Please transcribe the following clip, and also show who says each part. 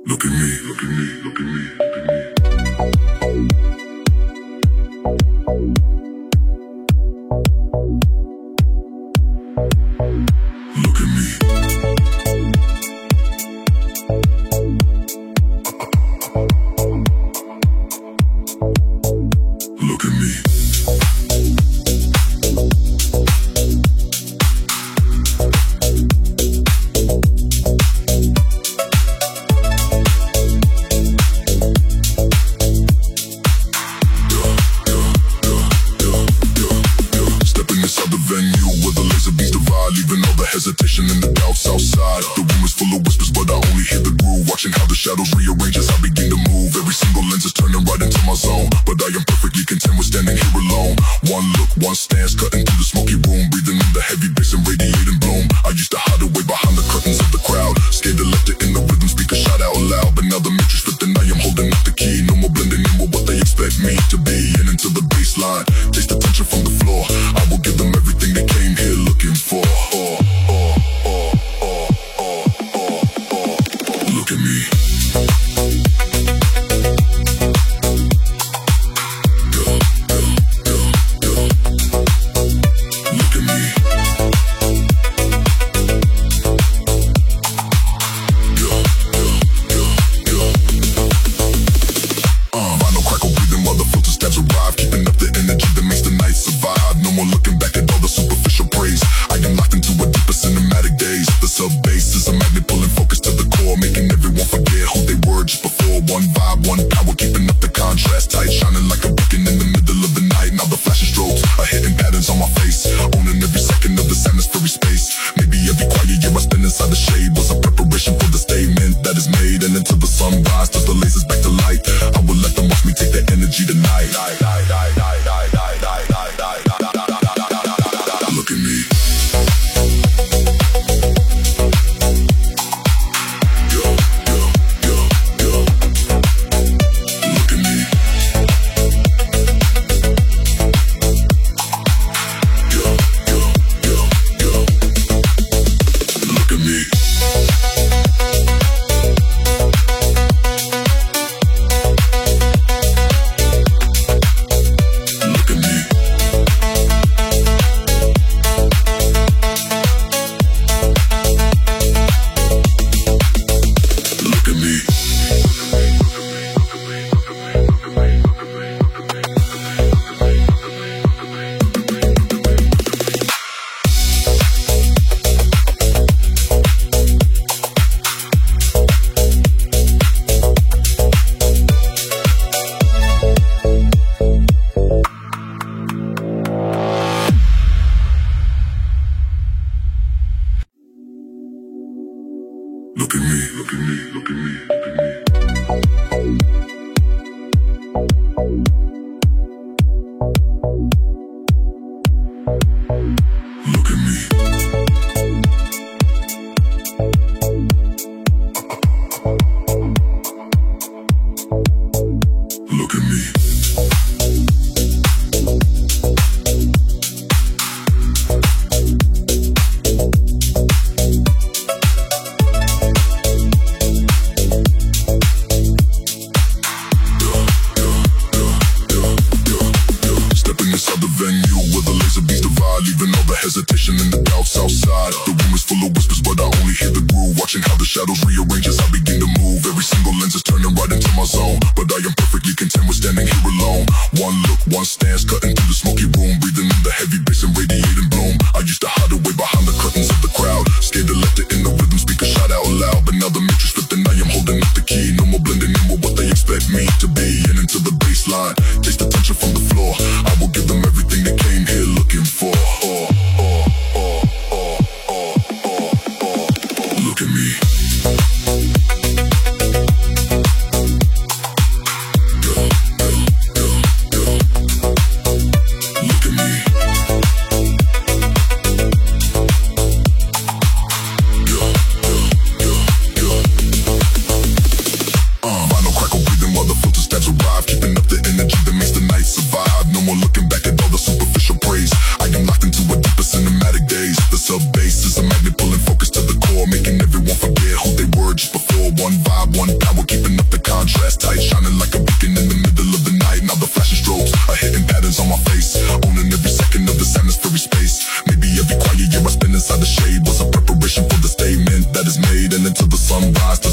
Speaker 1: Look at me, look at me, look at me, look at me. Look at me. Look at me. Leaving all the hesitation and the doubts outside. The room is full of whispers, but I only hear the groove. Watching how the shadows rearrange as I begin to move. Every single lens is turning right into my zone, but I am perfectly content with standing here alone. One look, one stance, cutting through the smoky room, breathing in the heavy bass and radiating bloom. I used to hide away behind the curtains of the crowd, scared to let it in the rhythm, speakers shout out loud. But now the matrix flipped and I am holding up the key. No more blending in with what they expect me to be. And into the baseline, taste the tension from the floor. I will give them everything they came here looking for. Look at me. Look at me, look at me, look at me, look at me. Look at me. Look at me. Leaving all the hesitation and the doubts outside. The room is full of whispers, but I only hear the groove. Watching how the shadows rearrange as I begin to move. Every single lens is turning right into my zone, but I am perfectly content with standing here alone. One look, one stance, cutting through the smoky room, breathing in the heavy bass and radiating bloom. I used to hide away behind the curtains of the crowd, scared to let it in the rhythm, speakers shout out loud. But now the matrix flipped and I am holding up the key. No more blending in with what they expect me to be. And into the baseline, taste the tension from the floor. I will give them everything they came here looking for. Look at me. Look at me. Vinyl crackle breathing while the filter stabs arrive, keeping up the energy that makes the night survive. No more looking back at all the superficial praise. I am locked into a deeper cinematic daze. The sub bass is a magnet pulling focus to the core, making everyone forget is made, and until the sunrise.